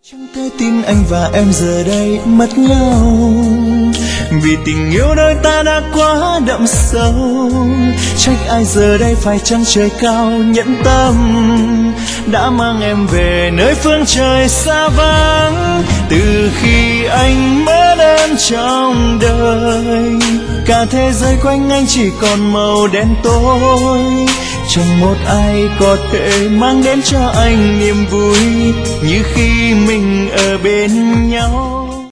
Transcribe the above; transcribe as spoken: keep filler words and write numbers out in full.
Chẳng thể tin anh và em giờ đây mất nhau, vì tình yêu đôi ta đã quá đậm sâu. Trách ai giờ đây phải chăng trời cao nhẫn tâm đã mang em về nơi phương trời xa vắng. Từ khi anh mất em trong đời, cả thế giới quanh anh chỉ còn màu đen tối. Chẳng một ai có thể mang đến cho anh niềm vui như khi mình ở bên nhau.